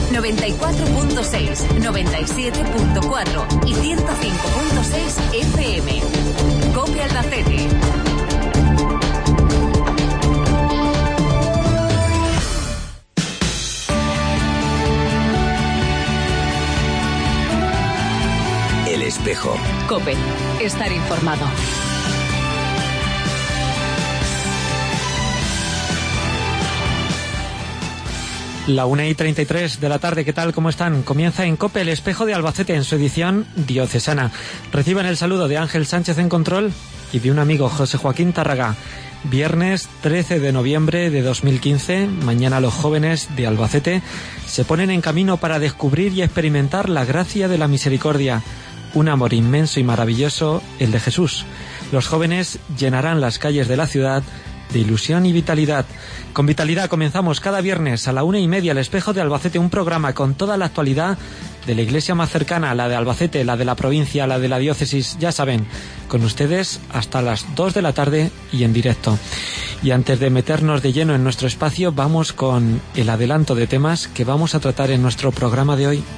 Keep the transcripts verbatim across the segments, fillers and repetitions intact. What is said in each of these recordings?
noventa y cuatro punto seis, noventa y siete punto cuatro y ciento cinco punto seis F M. COPE Albacete. El Espejo. COPE. Estar informado. La una y treinta y tres de la tarde, ¿qué tal? ¿Cómo están? Comienza en COPE El Espejo de Albacete en su edición diocesana. Reciban el saludo de Ángel Sánchez en control y de un amigo, José Joaquín Tárraga. Viernes trece de noviembre de dos mil quince, mañana los jóvenes de Albacete se ponen en camino para descubrir y experimentar la gracia de la misericordia, un amor inmenso y maravilloso, el de Jesús. Los jóvenes llenarán las calles de la ciudad de ilusión y vitalidad. Con Vitalidad comenzamos cada viernes a la una y media El Espejo de Albacete, un programa con toda la actualidad de la iglesia más cercana, la de Albacete, la de la provincia, la de la diócesis, ya saben, con ustedes hasta las dos de la tarde y en directo. Y antes de meternos de lleno en nuestro espacio, vamos con el adelanto de temas que vamos a tratar en nuestro programa de hoy.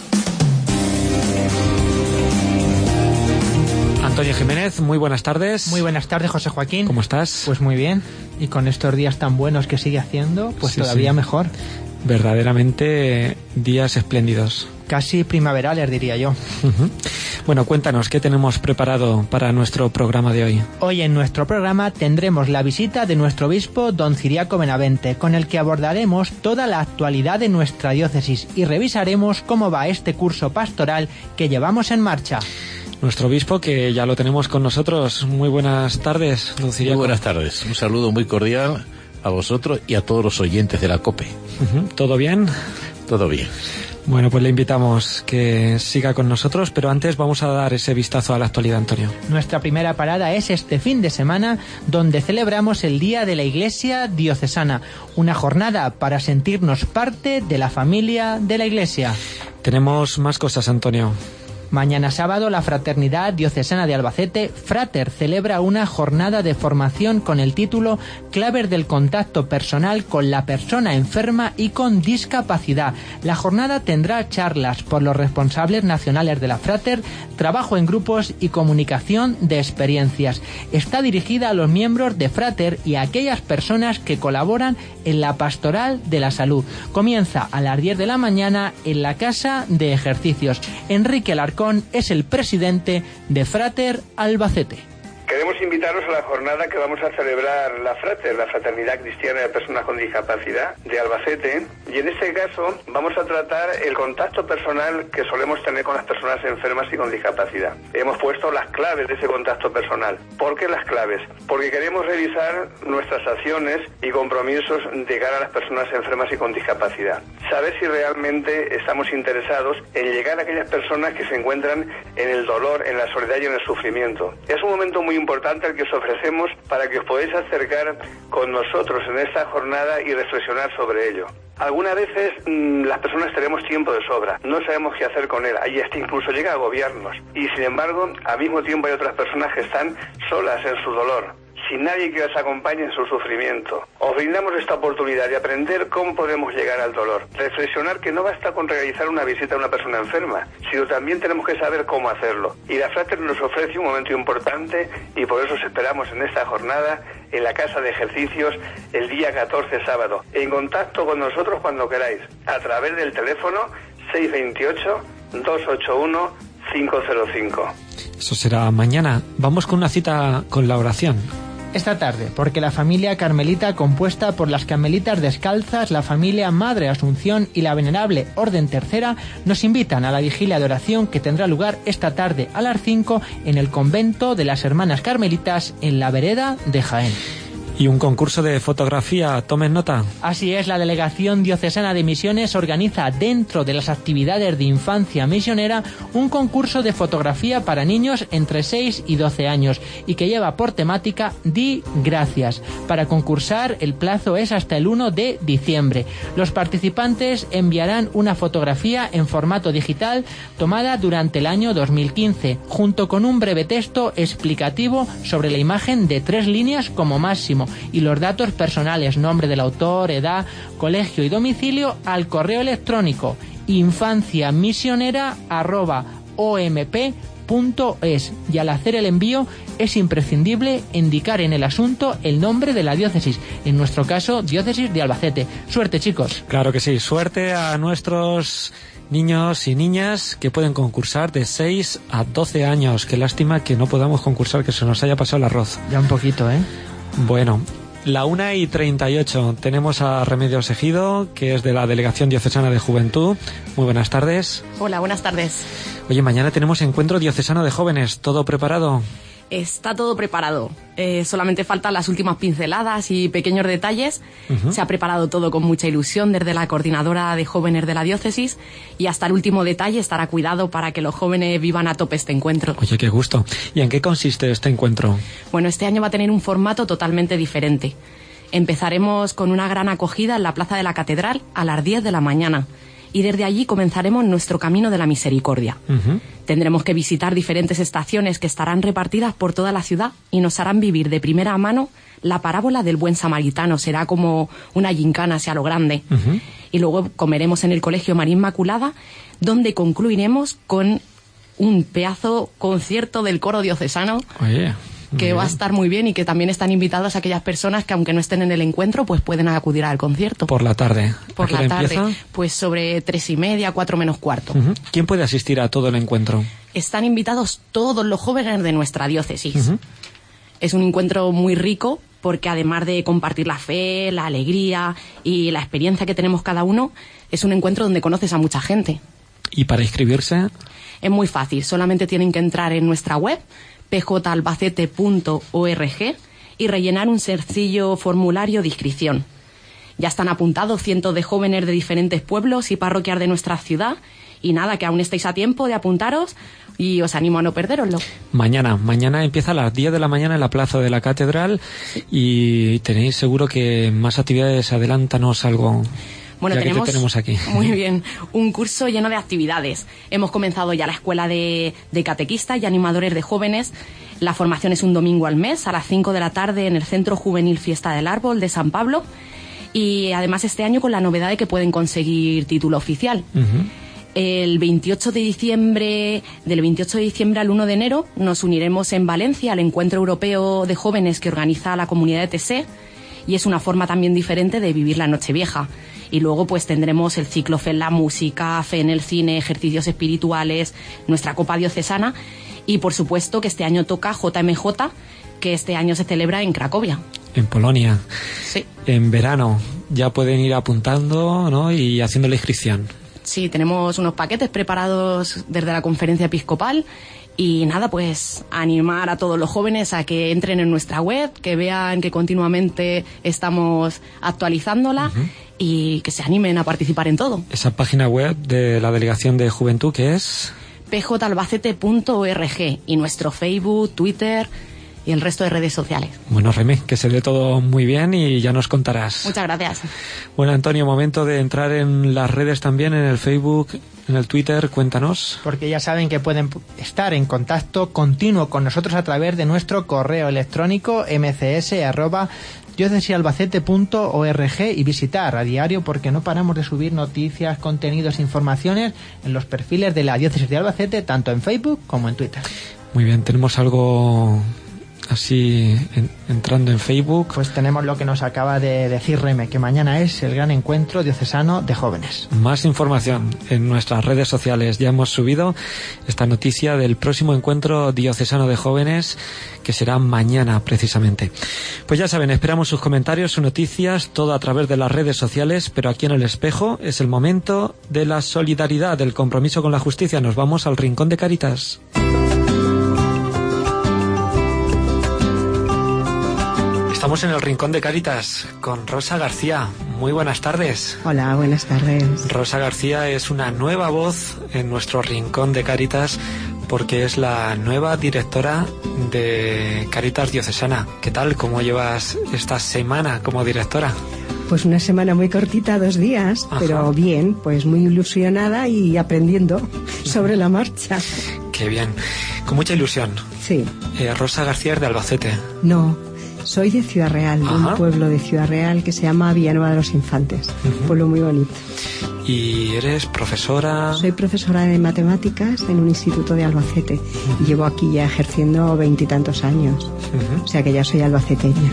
Antonio Jiménez, muy buenas tardes. Muy buenas tardes, José Joaquín. ¿Cómo estás? Pues muy bien. Y con estos días tan buenos que sigue haciendo, pues sí, todavía sí. mejor. Verdaderamente días espléndidos. Casi primaverales, diría yo. Uh-huh. Bueno, cuéntanos, ¿qué tenemos preparado para nuestro programa de hoy? Hoy en nuestro programa tendremos la visita de nuestro obispo, don Ciriaco Benavente, con el que abordaremos toda la actualidad de nuestra diócesis y revisaremos cómo va este curso pastoral que llevamos en marcha. Nuestro obispo, que ya lo tenemos con nosotros. Muy buenas tardes, don Ciriaco. Muy buenas tardes. Un saludo muy cordial a vosotros y a todos los oyentes de la COPE. Uh-huh. ¿Todo bien? Todo bien. Bueno, pues le invitamos que siga con nosotros, pero antes vamos a dar ese vistazo a la actualidad, Antonio. Nuestra primera parada es este fin de semana, donde celebramos el Día de la Iglesia Diocesana, una jornada para sentirnos parte de la familia de la Iglesia. Tenemos más cosas, Antonio. Mañana sábado, la Fraternidad Diocesana de Albacete, Frater, celebra una jornada de formación con el título Claves del contacto personal con la persona enferma y con discapacidad. La jornada tendrá charlas por los responsables nacionales de la Frater, trabajo en grupos y comunicación de experiencias. Está dirigida a los miembros de Frater y a aquellas personas que colaboran en la pastoral de la salud. Comienza a las diez de la mañana en la Casa de Ejercicios. Enrique Alarcón es el presidente de Frater Albacete. Queremos invitaros a la jornada que vamos a celebrar la Frater, la Fraternidad Cristiana de Personas con Discapacidad de Albacete, y en este caso vamos a tratar el contacto personal que solemos tener con las personas enfermas y con discapacidad. Hemos puesto las claves de ese contacto personal. ¿Por qué las claves? Porque queremos revisar nuestras acciones y compromisos de cara a las personas enfermas y con discapacidad. Saber si realmente estamos interesados en llegar a aquellas personas que se encuentran en el dolor, en la soledad y en el sufrimiento. Es un momento muy importante el que os ofrecemos para que os podáis acercar con nosotros en esta jornada y reflexionar sobre ello. Algunas veces mmm, las personas tenemos tiempo de sobra, no sabemos qué hacer con él, ahí hasta incluso llega a agobiarnos. Y sin embargo, al mismo tiempo hay otras personas que están solas en su dolor, sin nadie que os acompañe en su sufrimiento. Os brindamos esta oportunidad de aprender cómo podemos llegar al dolor. Reflexionar que no basta con realizar una visita a una persona enferma, sino también tenemos que saber cómo hacerlo. Y la Frater nos ofrece un momento importante y por eso os esperamos en esta jornada en la Casa de Ejercicios el día catorce, sábado. En contacto con nosotros cuando queráis, a través del teléfono seis dos ocho, dos ocho uno, cinco cero cinco. Eso será mañana. Vamos con una cita con la oración. Esta tarde, porque la familia carmelita, compuesta por las Carmelitas Descalzas, la familia Madre Asunción y la Venerable Orden Tercera, nos invitan a la vigilia de oración que tendrá lugar esta tarde a las cinco en el convento de las Hermanas Carmelitas en la vereda de Jaén. Y un concurso de fotografía, tomen nota. Así es, la Delegación Diocesana de Misiones organiza dentro de las actividades de infancia misionera un concurso de fotografía para niños entre seis y doce años y que lleva por temática Di Gracias. Para concursar el plazo es hasta el uno de diciembre. Los participantes enviarán una fotografía en formato digital tomada durante el año dos mil quince, junto con un breve texto explicativo sobre la imagen de tres líneas como máximo. mismo, y los datos personales, nombre del autor, edad, colegio y domicilio, al correo electrónico infanciamisionera arroba omp punto es, y al hacer el envío es imprescindible indicar en el asunto el nombre de la diócesis, en nuestro caso diócesis de Albacete. Suerte, chicos. Claro que sí, suerte a nuestros niños y niñas que pueden concursar de seis a doce años. Qué lástima que no podamos concursar, que se nos haya pasado el arroz. Ya un poquito, ¿eh? Bueno, la una y treinta y ocho, tenemos a Remedios Ejido, que es de la Delegación Diocesana de Juventud. Muy buenas tardes. Hola, buenas tardes. Oye, mañana tenemos encuentro diocesano de jóvenes. ¿Todo preparado? Está todo preparado. Eh, solamente faltan las últimas pinceladas y pequeños detalles. Uh-huh. Se ha preparado todo con mucha ilusión desde la coordinadora de jóvenes de la diócesis, y hasta el último detalle estará cuidado para que los jóvenes vivan a tope este encuentro. Oye, qué gusto. ¿Y en qué consiste este encuentro? Bueno, este año va a tener un formato totalmente diferente. Empezaremos con una gran acogida en la Plaza de la Catedral a las diez de la mañana. Y desde allí comenzaremos nuestro camino de la misericordia. Uh-huh. Tendremos que visitar diferentes estaciones que estarán repartidas por toda la ciudad y nos harán vivir de primera mano la parábola del buen samaritano. Será como una gincana hacia lo grande. Uh-huh. Y luego comeremos en el Colegio María Inmaculada, donde concluiremos con un pedazo concierto del coro diocesano. Oye, que va a estar muy bien, y que también están invitados a aquellas personas que, aunque no estén en el encuentro, pues pueden acudir al concierto. Por la tarde. Por la tarde, empieza? Pues sobre tres y media, cuatro menos cuarto. Uh-huh. ¿Quién puede asistir a todo el encuentro? Están invitados todos los jóvenes de nuestra diócesis. Uh-huh. Es un encuentro muy rico, porque además de compartir la fe, la alegría y la experiencia que tenemos cada uno, es un encuentro donde conoces a mucha gente. ¿Y para inscribirse? Es muy fácil, solamente tienen que entrar en nuestra web, p j albacete punto org, y rellenar un sencillo formulario de inscripción. Ya están apuntados cientos de jóvenes de diferentes pueblos y parroquias de nuestra ciudad, y nada, que aún estáis a tiempo de apuntaros, y os animo a no perderoslo. Mañana, mañana empieza a las diez de la mañana en la Plaza de la Catedral, y tenéis seguro que más actividades. Adelántanos algo. Bueno, ya tenemos, que te tenemos aquí. Muy bien, un curso lleno de actividades. Hemos comenzado ya la escuela de, de catequistas y animadores de jóvenes. La formación es un domingo al mes a las cinco de la tarde en el Centro Juvenil Fiesta del Árbol de San Pablo, y además este año con la novedad de que pueden conseguir título oficial. Uh-huh. El veintiocho de diciembre, del veintiocho de diciembre al uno de enero, nos uniremos en Valencia al Encuentro Europeo de Jóvenes que organiza la Comunidad de Tesé, y es una forma también diferente de vivir la Nochevieja. Y luego pues tendremos el ciclo Fe en la música, Fe en el cine, ejercicios espirituales, nuestra Copa Diocesana, y por supuesto que este año toca J M J, que este año se celebra en Cracovia. En Polonia. Sí. En verano. Ya pueden ir apuntando, ¿no? Y haciendo la inscripción. Sí, tenemos unos paquetes preparados desde la Conferencia Episcopal. Y nada, pues animar a todos los jóvenes a que entren en nuestra web, que vean que continuamente estamos actualizándola. Uh-huh. Y que se animen a participar en todo. Esa página web de la Delegación de Juventud, ¿qué es? p j albacete punto org, y nuestro Facebook, Twitter y el resto de redes sociales. Bueno, Remé, que se dé todo muy bien y ya nos contarás. Muchas gracias. Bueno, Antonio, momento de entrar en las redes también, en el Facebook, en el Twitter, cuéntanos. Porque ya saben que pueden estar en contacto continuo con nosotros a través de nuestro correo electrónico m c s arroba diócesisalbacete punto org, y visitar a diario, porque no paramos de subir noticias, contenidos, informaciones en los perfiles de la Diócesis de Albacete, tanto en Facebook como en Twitter. Muy bien, tenemos algo así en, entrando en Facebook. Pues tenemos lo que nos acaba de decir Reme, que mañana es el gran encuentro diocesano de jóvenes. Más información en nuestras redes sociales. Ya hemos subido esta noticia del próximo encuentro diocesano de jóvenes, que será mañana precisamente. Pues ya saben, esperamos sus comentarios, sus noticias, todo a través de las redes sociales, pero aquí en El Espejo es el momento de la solidaridad, del compromiso con la justicia. Nos vamos al Rincón de Cáritas. Estamos en el Rincón de Cáritas con Rosa García. Muy buenas tardes. Hola, buenas tardes. Rosa García es una nueva voz en nuestro Rincón de Cáritas, porque es la nueva directora de Cáritas Diocesana. ¿Qué tal? ¿Cómo llevas esta semana como directora? Pues una semana muy cortita, dos días, Ajá. pero bien, pues muy ilusionada y aprendiendo sobre la marcha. Qué bien. Con mucha ilusión. Sí. Eh, Rosa García es de Albacete. No. Soy de Ciudad Real, de un pueblo de Ciudad Real que se llama Villanueva de los Infantes. Uh-huh. Un pueblo muy bonito. ¿Y eres profesora? Soy profesora de matemáticas en un instituto de Albacete. Uh-huh. Y llevo aquí ya ejerciendo veintitantos años. Uh-huh. O sea que ya soy albaceteña.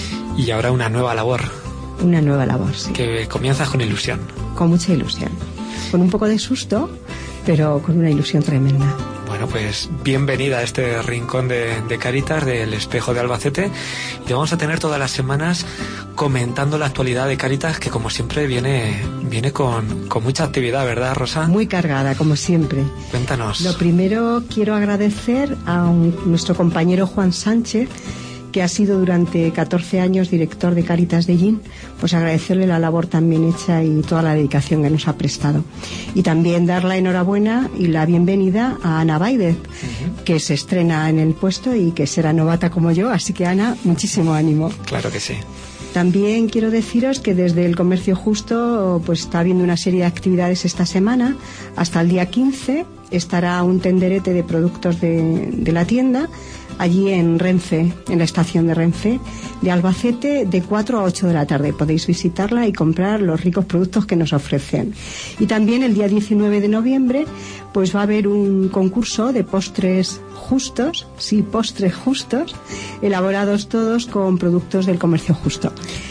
Y ahora una nueva labor. Una nueva labor, sí. Que comienzas con ilusión. Con mucha ilusión. Con un poco de susto, pero con una ilusión tremenda. Bueno, pues bienvenida a este rincón de, de Cáritas, del Espejo de Albacete. Y vamos a tener todas las semanas comentando la actualidad de Cáritas, que como siempre viene, viene con, con mucha actividad, ¿verdad, Rosa? Muy cargada, como siempre. Cuéntanos. Lo primero, quiero agradecer a un, nuestro compañero Juan Sánchez, que ha sido durante catorce años director de Cáritas de Llín, pues agradecerle la labor también hecha y toda la dedicación que nos ha prestado. Y también dar la enhorabuena y la bienvenida a Ana Baidez, uh-huh. que se estrena en el puesto y que será novata como yo, así que Ana, muchísimo ánimo. Claro que sí. También quiero deciros que desde el Comercio Justo pues está habiendo una serie de actividades esta semana. Hasta el día quince estará un tenderete de productos de, de la tienda allí en Renfe, en la estación de Renfe de Albacete, de cuatro a ocho de la tarde. Podéis visitarla y comprar los ricos productos que nos ofrecen. Y también el día diecinueve de noviembre pues va a haber un concurso de postres justos, sí, postres justos, elaborados todos con productos del Comercio Justo.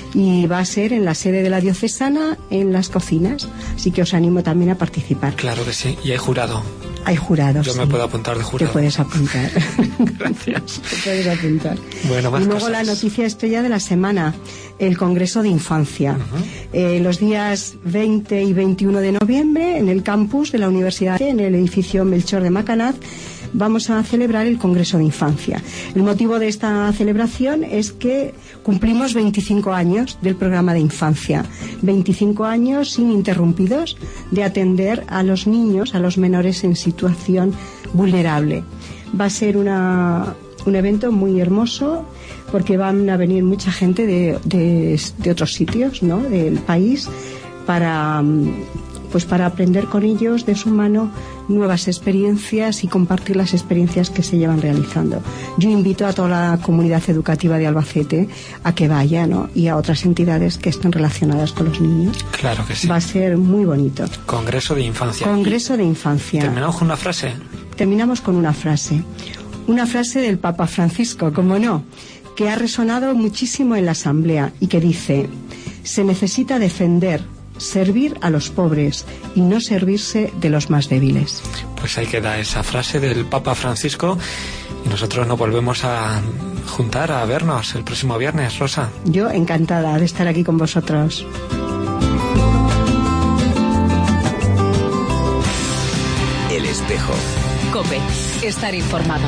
Y va a ser en la sede de la Diocesana, en las cocinas. Así que os animo también a participar. Claro que sí. ¿Y hay jurado? Hay jurados. Yo me sí. puedo apuntar de jurado. Te puedes apuntar. Gracias. Te puedes apuntar. Bueno, más y luego cosas. La noticia estrella de la semana, el Congreso de Infancia. Uh-huh. Eh, los días veinte y veintiuno de noviembre, en el campus de la Universidad, en el edificio Melchor de Macanaz, vamos a celebrar el Congreso de Infancia. El motivo de esta celebración es que cumplimos veinticinco años del programa de infancia, veinticinco años ininterrumpidos de atender a los niños, a los menores en situación vulnerable. Va a ser una, un evento muy hermoso porque van a venir mucha gente de, de, de otros sitios, ¿no?, del país para... pues para aprender con ellos de su mano nuevas experiencias y compartir las experiencias que se llevan realizando. Yo invito a toda la comunidad educativa de Albacete a que vaya, ¿no?, y a otras entidades que estén relacionadas con los niños. Claro que sí. Va a ser muy bonito. Congreso de Infancia. Congreso de Infancia. ¿Terminamos con una frase? Terminamos con una frase. Una frase del Papa Francisco, como no, que ha resonado muchísimo en la Asamblea y que dice: se necesita defender, servir a los pobres y no servirse de los más débiles. Pues ahí queda esa frase del Papa Francisco y nosotros nos volvemos a juntar, a vernos el próximo viernes, Rosa. Yo encantada de estar aquí con vosotros. El Espejo. COPE. Estar informado.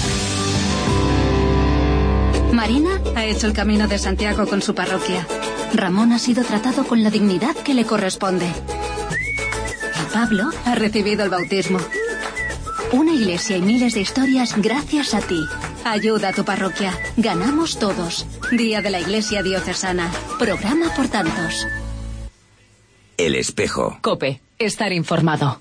Marina ha hecho el Camino de Santiago con su parroquia. Ramón ha sido tratado con la dignidad que le corresponde. Y Pablo ha recibido el bautismo. Una iglesia y miles de historias gracias a ti. Ayuda a tu parroquia. Ganamos todos. Día de la Iglesia Diocesana. Programa por tantos. El Espejo. COPE. Estar informado.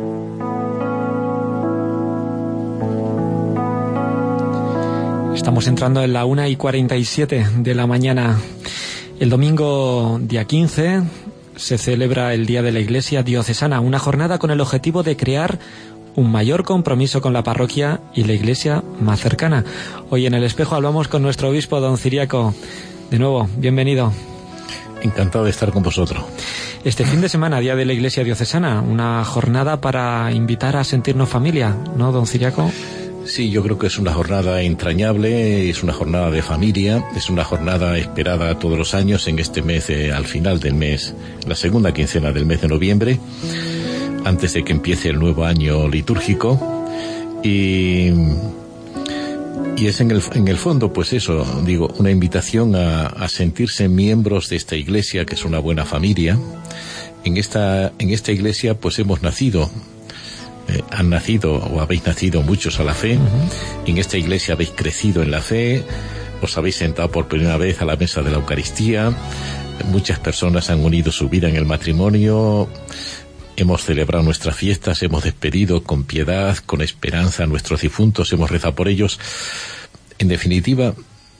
Estamos entrando en la una y cuarenta y siete de la mañana. El domingo día quince se celebra el Día de la Iglesia Diocesana, una jornada con el objetivo de crear un mayor compromiso con la parroquia y la iglesia más cercana. Hoy en El Espejo hablamos con nuestro obispo, don Ciriaco. De nuevo, bienvenido. Encantado de estar con vosotros. Este fin de semana, Día de la Iglesia Diocesana, una jornada para invitar a sentirnos familia, ¿no, don Ciriaco? Sí, yo creo que es una jornada entrañable, es una jornada de familia, es una jornada esperada todos los años en este mes, eh, al final del mes, la segunda quincena del mes de noviembre, antes de que empiece el nuevo año litúrgico. Y, y es en el, en el fondo, pues eso, digo, una invitación a, a sentirse miembros de esta iglesia, que es una buena familia. En esta, en esta iglesia, pues hemos nacido. Eh, han nacido o habéis nacido muchos a la fe. Uh-huh. En esta iglesia habéis crecido en la fe, os habéis sentado por primera vez a la mesa de la Eucaristía, muchas personas han unido su vida en el matrimonio, hemos celebrado nuestras fiestas, hemos despedido con piedad, con esperanza a nuestros difuntos, hemos rezado por ellos. En definitiva,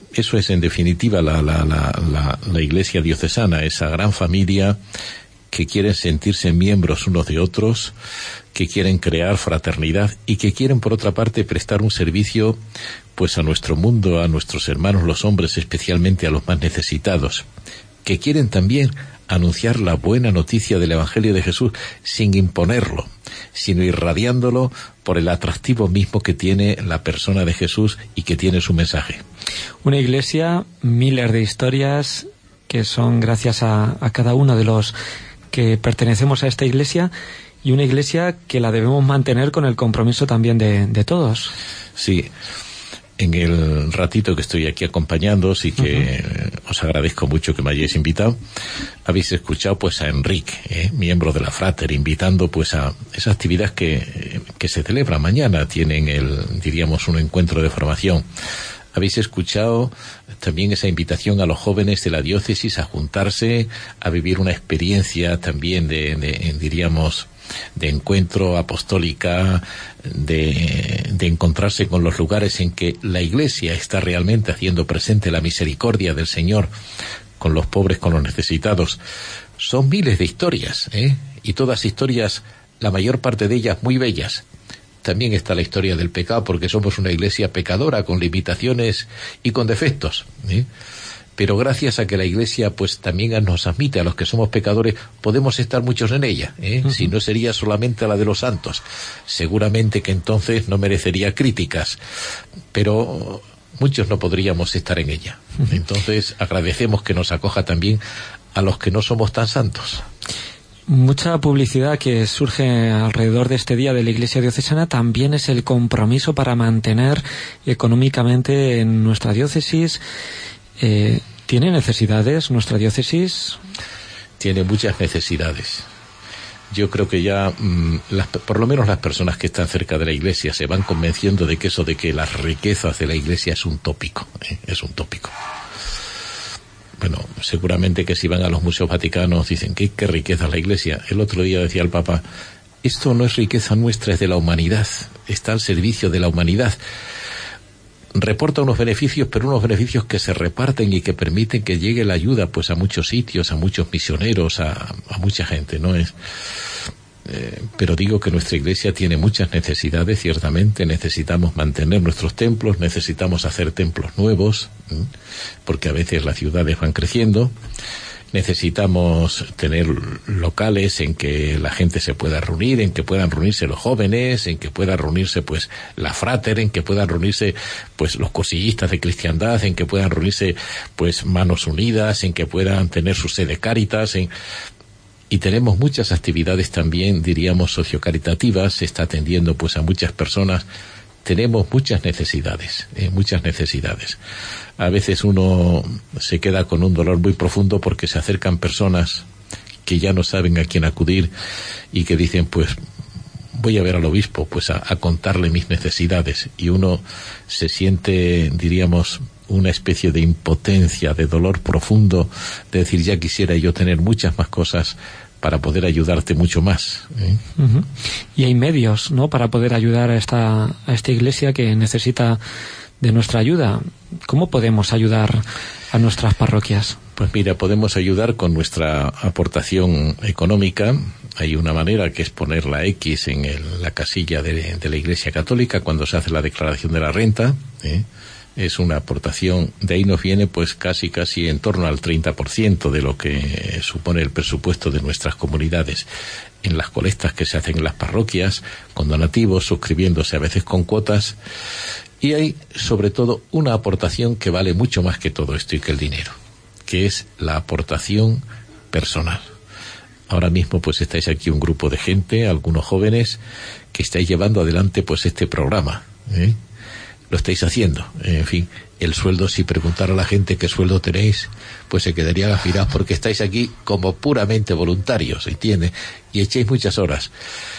eso es en definitiva la, la, la, la, la Iglesia diocesana, esa gran familia que quieren sentirse miembros unos de otros, que quieren crear fraternidad y que quieren, por otra parte, prestar un servicio pues a nuestro mundo, a nuestros hermanos los hombres, especialmente a los más necesitados, que quieren también anunciar la buena noticia del Evangelio de Jesús sin imponerlo, sino irradiándolo por el atractivo mismo que tiene la persona de Jesús y que tiene su mensaje. Una iglesia, miles de historias que son gracias a, a cada uno de los que pertenecemos a esta iglesia, y una iglesia que la debemos mantener con el compromiso también de, de todos. Sí. En el ratito que estoy aquí acompañándoos y que uh-huh. os agradezco mucho que me hayáis invitado, habéis escuchado pues a Enrique, ¿eh? miembro de la Frater, invitando pues a esa actividad que, que se celebra mañana. Tienen el, diríamos, un encuentro de formación. Habéis escuchado también esa invitación a los jóvenes de la diócesis a juntarse, a vivir una experiencia también de, de diríamos, de encuentro apostólica, de, de encontrarse con los lugares en que la Iglesia está realmente haciendo presente la misericordia del Señor con los pobres, con los necesitados. Son miles de historias, ¿eh? Y todas historias, la mayor parte de ellas muy bellas. También está la historia del pecado, porque somos una iglesia pecadora, con limitaciones y con defectos, ¿eh? Pero gracias a que la Iglesia pues también nos admite a los que somos pecadores, podemos estar muchos en ella, ¿eh? Uh-huh. Si no sería solamente la de los santos, seguramente que entonces no merecería críticas, pero muchos no podríamos estar en ella. Uh-huh. Entonces agradecemos que nos acoja también a los que no somos tan santos. Mucha publicidad que surge alrededor de este día de la Iglesia diocesana también es el compromiso para mantener económicamente en nuestra diócesis. Eh, ¿Tiene necesidades nuestra diócesis? Tiene muchas necesidades. Yo creo que ya, mmm, las, por lo menos las personas que están cerca de la Iglesia se van convenciendo de que eso de que las riquezas de la Iglesia es un tópico, ¿eh? es un tópico. Bueno, seguramente que si van a los museos vaticanos dicen, ¿qué, qué riqueza la Iglesia? El otro día decía el Papa, esto no es riqueza nuestra, es de la humanidad, está al servicio de la humanidad. Reporta unos beneficios, pero unos beneficios que se reparten y que permiten que llegue la ayuda pues a muchos sitios, a muchos misioneros, a, a mucha gente, ¿no es? Eh, pero digo que nuestra Iglesia tiene muchas necesidades, ciertamente. Necesitamos mantener nuestros templos, necesitamos hacer templos nuevos, ¿eh? porque a veces las ciudades van creciendo. Necesitamos tener locales en que la gente se pueda reunir, en que puedan reunirse los jóvenes, en que pueda reunirse pues la Frater, en que puedan reunirse pues los cosillistas de cristiandad, en que puedan reunirse pues Manos Unidas, en que puedan tener su sede Cáritas, en... y tenemos muchas actividades también, diríamos, sociocaritativas. Se está atendiendo pues a muchas personas. Tenemos muchas necesidades, eh, muchas necesidades. A veces uno se queda con un dolor muy profundo porque se acercan personas que ya no saben a quién acudir y que dicen, pues, voy a ver al obispo, pues a, a contarle mis necesidades. Y uno se siente, diríamos, una especie de impotencia, de dolor profundo, de decir, ya quisiera yo tener muchas más cosas para poder ayudarte mucho más, ¿eh? Uh-huh. Y hay medios, ¿no?, para poder ayudar a esta, a esta iglesia que necesita de nuestra ayuda. ¿Cómo podemos ayudar a nuestras parroquias? Pues mira, podemos ayudar con nuestra aportación económica. Hay una manera, que es poner la X en el, la casilla de, de la Iglesia Católica cuando se hace la declaración de la renta, ¿eh? Es una aportación, de ahí nos viene pues casi casi en torno al treinta por ciento de lo que supone el presupuesto de nuestras comunidades, en las colectas que se hacen en las parroquias, con donativos, suscribiéndose a veces con cuotas. Y hay sobre todo una aportación que vale mucho más que todo esto y que el dinero, que es la aportación personal. Ahora mismo pues estáis aquí un grupo de gente, algunos jóvenes, que estáis llevando adelante pues este programa, ¿eh? Lo estáis haciendo. En fin, el sueldo, si preguntara a la gente qué sueldo tenéis, pues se quedarían afilados, porque estáis aquí como puramente voluntarios, ¿entiendes? Y echáis muchas horas.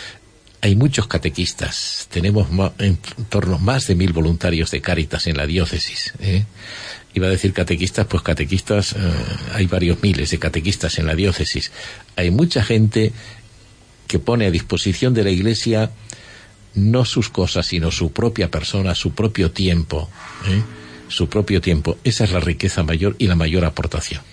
Hay muchos catequistas, tenemos en torno a más de mil voluntarios de Cáritas en la diócesis, ¿eh? Iba a decir catequistas, pues catequistas, eh, hay varios miles de catequistas en la diócesis. Hay mucha gente que pone a disposición de la Iglesia no sus cosas, sino su propia persona, su propio tiempo, ¿eh? su propio tiempo. Esa es la riqueza mayor y la mayor aportación.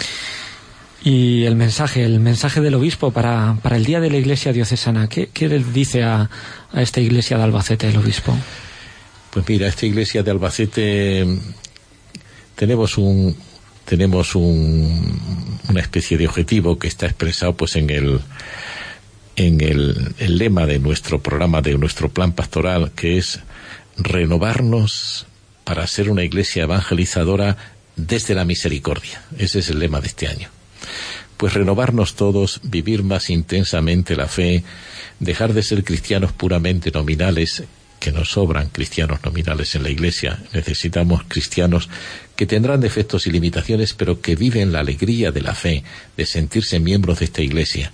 Y el mensaje, el mensaje del obispo para, para el día de la Iglesia diocesana, ¿qué, qué le dice a, a esta Iglesia de Albacete el obispo? Pues mira, esta Iglesia de Albacete tenemos un tenemos un, una especie de objetivo que está expresado pues en el en el, el lema de nuestro programa, de nuestro plan pastoral, que es renovarnos para ser una iglesia evangelizadora desde la misericordia. Ese es el lema de este año. Pues renovarnos todos, vivir más intensamente la fe, dejar de ser cristianos puramente nominales, que nos sobran cristianos nominales en la iglesia. Necesitamos cristianos que tendrán defectos y limitaciones, pero que viven la alegría de la fe, de sentirse miembros de esta iglesia.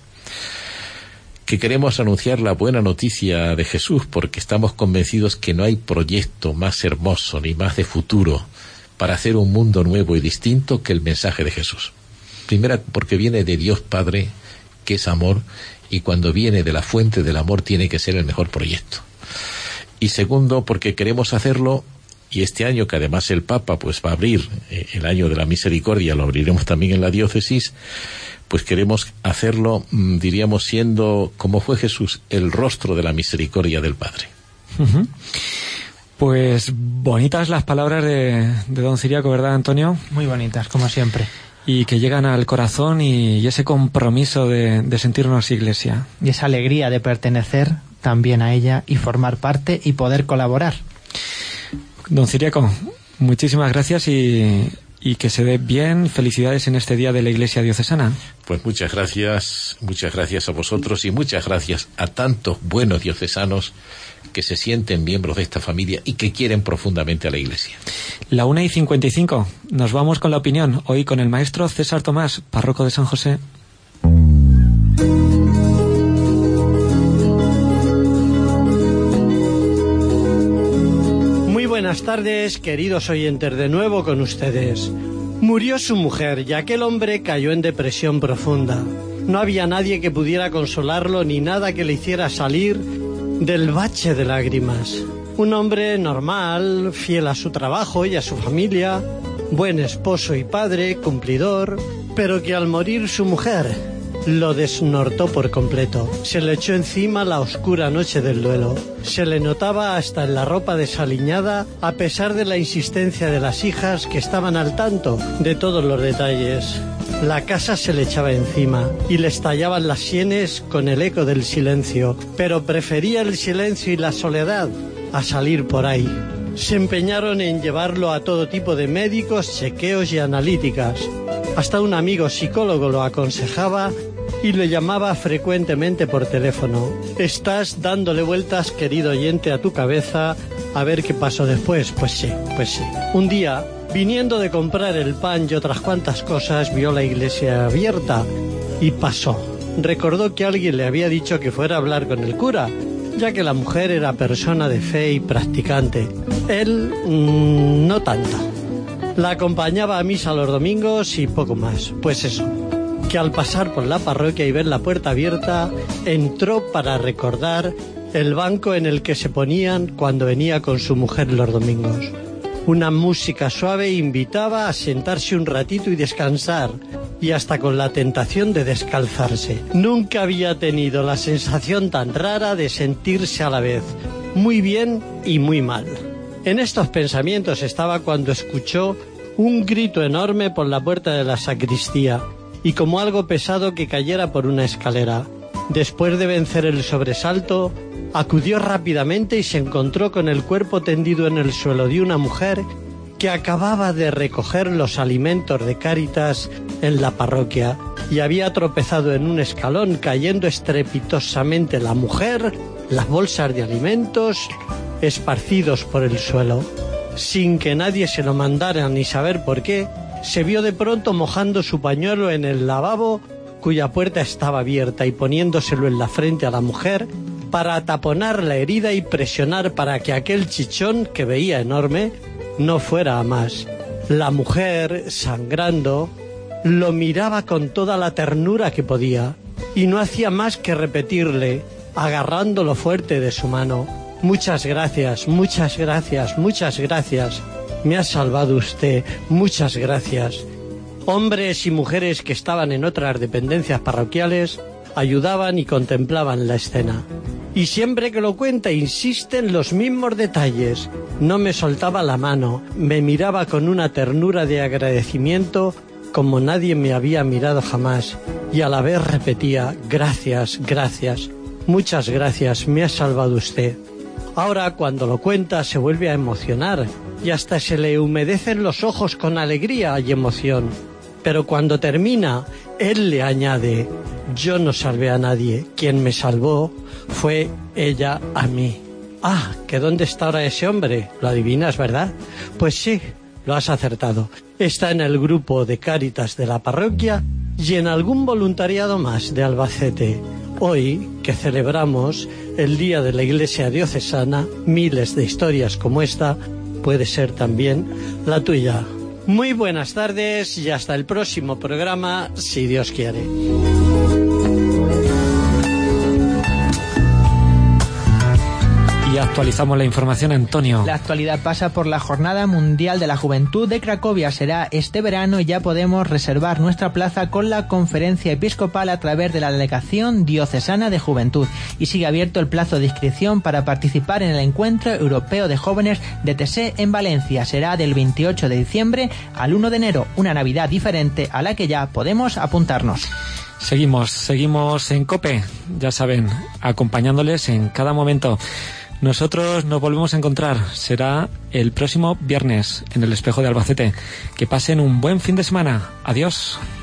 Que queremos anunciar la buena noticia de Jesús, porque estamos convencidos que no hay proyecto más hermoso ni más de futuro para hacer un mundo nuevo y distinto que el mensaje de Jesús. Primera, porque viene de Dios Padre, que es amor, y cuando viene de la fuente del amor tiene que ser el mejor proyecto. Y segundo, porque queremos hacerlo, y este año que además el Papa pues va a abrir eh, el año de la misericordia, lo abriremos también en la diócesis, pues queremos hacerlo, diríamos, siendo, como fue Jesús, el rostro de la misericordia del Padre. Uh-huh. Pues bonitas las palabras de, de don Ciriaco, ¿verdad, Antonio? Muy bonitas, como siempre. Y que llegan al corazón y, y ese compromiso de, de sentirnos iglesia. Y esa alegría de pertenecer también a ella y formar parte y poder colaborar. Don Ciriaco, muchísimas gracias y... y que se dé bien. Felicidades en este día de la Iglesia diocesana. Pues muchas gracias, muchas gracias a vosotros y muchas gracias a tantos buenos diocesanos que se sienten miembros de esta familia y que quieren profundamente a la Iglesia. La una y cincuenta y cinco. Nos vamos con la opinión. Hoy con el maestro César Tomás, párroco de San José. Buenas tardes, queridos oyentes, de nuevo con ustedes. Murió su mujer y aquel hombre cayó en depresión profunda. No había nadie que pudiera consolarlo ni nada que le hiciera salir del bache de lágrimas. Un hombre normal, fiel a su trabajo y a su familia, buen esposo y padre, cumplidor, pero que al morir su mujer lo desnortó por completo. Se le echó encima la oscura noche del duelo. Se le notaba hasta en la ropa desaliñada, a pesar de la insistencia de las hijas que estaban al tanto de todos los detalles. La casa se le echaba encima y le estallaban las sienes con el eco del silencio, pero prefería el silencio y la soledad a salir por ahí. Se empeñaron en llevarlo a todo tipo de médicos, chequeos y analíticas. Hasta un amigo psicólogo lo aconsejaba y le llamaba frecuentemente por teléfono. Estás dándole vueltas, querido oyente, a tu cabeza a ver qué pasó después. Pues sí, pues sí. Un día, viniendo de comprar el pan y otras cuantas cosas, vio la iglesia abierta y pasó. Recordó que alguien le había dicho que fuera a hablar con el cura, ya que la mujer era persona de fe y practicante. Él, mmm, no tanto. La acompañaba a misa los domingos y poco más. Pues eso, que al pasar por la parroquia y ver la puerta abierta, entró para recordar el banco en el que se ponían cuando venía con su mujer los domingos. Una música suave invitaba a sentarse un ratito y descansar, y hasta con la tentación de descalzarse. Nunca había tenido la sensación tan rara de sentirse a la vez muy bien y muy mal. En estos pensamientos estaba cuando escuchó un grito enorme por la puerta de la sacristía y como algo pesado que cayera por una escalera. Después de vencer el sobresalto, acudió rápidamente y se encontró con el cuerpo tendido en el suelo de una mujer que acababa de recoger los alimentos de Cáritas en la parroquia y había tropezado en un escalón, cayendo estrepitosamente la mujer, las bolsas de alimentos esparcidos por el suelo. Sin que nadie se lo mandara ni saber por qué, se vio de pronto mojando su pañuelo en el lavabo, cuya puerta estaba abierta, y poniéndoselo en la frente a la mujer para taponar la herida y presionar para que aquel chichón, que veía enorme, no fuera a más. La mujer, sangrando, lo miraba con toda la ternura que podía y no hacía más que repetirle, agarrándolo fuerte de su mano: muchas gracias, muchas gracias, muchas gracias. me ha salvado usted. Muchas gracias. Hombres y mujeres que estaban en otras dependencias parroquiales ayudaban y contemplaban la escena. Y siempre que lo cuenta insiste en los mismos detalles. No me soltaba la mano, me miraba con una ternura de agradecimiento como nadie me había mirado jamás, y a la vez repetía: gracias, gracias, muchas gracias, me ha salvado usted. Ahora cuando lo cuenta se vuelve a emocionar y hasta se le humedecen los ojos con alegría y emoción. Pero cuando termina, él le añade: yo no salvé a nadie, quien me salvó fue ella a mí. Ah, ¿que dónde está ahora ese hombre? ¿Lo adivinas, verdad? Pues sí, lo has acertado. Está en el grupo de Cáritas de la parroquia y en algún voluntariado más de Albacete. Hoy, que celebramos el Día de la Iglesia Diocesana, miles de historias como esta puede ser también la tuya. Muy buenas tardes y hasta el próximo programa, si Dios quiere. Y actualizamos la información, Antonio. La actualidad pasa por la Jornada Mundial de la Juventud de Cracovia. Será este verano y ya podemos reservar nuestra plaza con la conferencia episcopal a través de la Delegación Diocesana de Juventud. Y sigue abierto el plazo de inscripción para participar en el Encuentro Europeo de Jóvenes de T S E en Valencia. Será del veintiocho de diciembre al uno de enero, una Navidad diferente a la que ya podemos apuntarnos. Seguimos, seguimos en COPE, ya saben, acompañándoles en cada momento. Nosotros nos volvemos a encontrar, será el próximo viernes en el Espejo de Albacete. Que pasen un buen fin de semana. Adiós.